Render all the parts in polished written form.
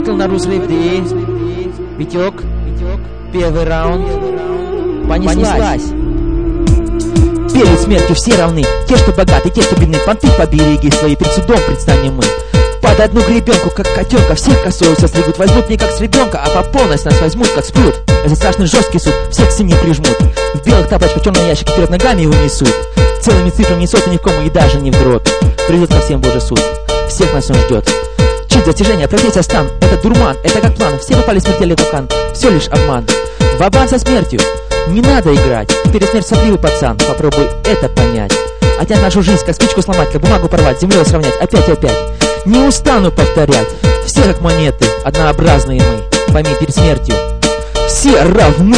Battle на русской рэп. Витек. Первый раунд. Понеслась. Перед смертью все равны. Те, что богаты, те, что бедны. Понты побереги свои, перед судом предстанем мы. Под одну гребенку, как котенка, всех косою состригут. Возьмут не как с ребенка, а по полной нас возьмут, как сплют. Это страшный жесткий суд, всех к стене прижмут. В белых тапочках черные ящики вперед ногами унесут. Целыми цифрами не сотни, никому и даже не в дробь. Придет ко всем Божий суд, всех нас он ждет. Чит достижения, профессия стан, это дурман, это как план. Все попали в смертельный вулкан, все лишь обман. Ва-бан со смертью, не надо играть. Перед смертью сопливый пацан, попробуй это понять. Отнять нашу жизнь, как спичку сломать, как бумагу порвать, землей сравнять, опять и опять. Не устану повторять, все как монеты, однообразные мы. Пойми, перед смертью все равны.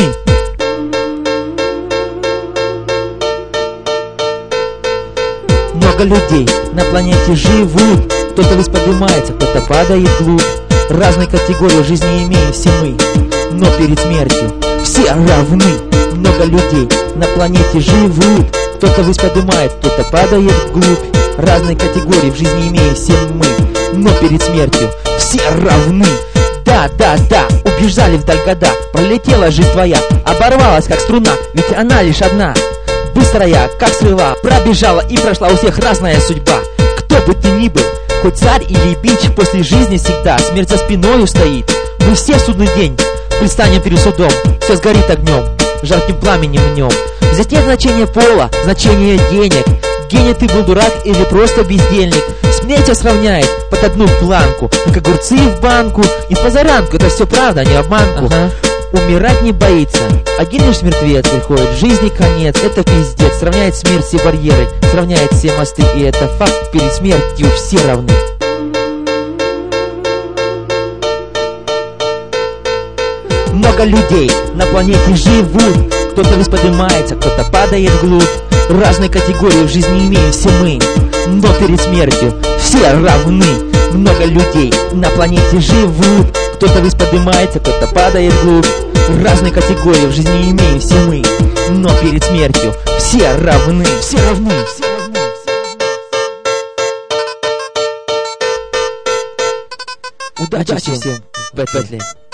Много людей на планете живут. Кто-то ввысь поднимается, кто-то падает вглубь. Разные категории жизни имеем все мы. Но перед смертью все равны. Много людей на планете живут. Кто-то ввысь поднимает, кто-то падает вглубь. Разные категории в жизни имеем все мы. Но перед смертью все равны. Да, убежали вдаль года. Пролетела жизнь твоя, оборвалась как струна. Ведь она лишь одна. Быстрая, как стрела, пробежала и прошла, у всех разная судьба. Кто бы ты ни был, хоть царь или бич, после жизни всегда смерть за спиною стоит. Мы все в судный день предстанем перед судом. Все сгорит огнем, жарким пламенем в нем. Здесь нет значения пола, значения денег. Гений ты был дурак или просто бездельник. Смерть тебя сравняет под одну планку, как огурцы в банку и в позаранку. Это все правда, а не обманку. Умирать не боится, а гинешь мертвец, приходит жизни конец. Это пиздец, сравняет смерть все барьеры, сравняет все мосты. И это факт, перед смертью все равны. Много людей на планете живут. Кто-то ввысь поднимается, кто-то падает вглубь. Разные категории в жизни имеем все мы. Но перед смертью все равны. Много людей на планете живут. Кто-то ввысь поднимается, кто-то падает вглубь. Разные категории в жизни имеем все мы. Но перед смертью все равны. Все равны. Удачи всем в бэтле.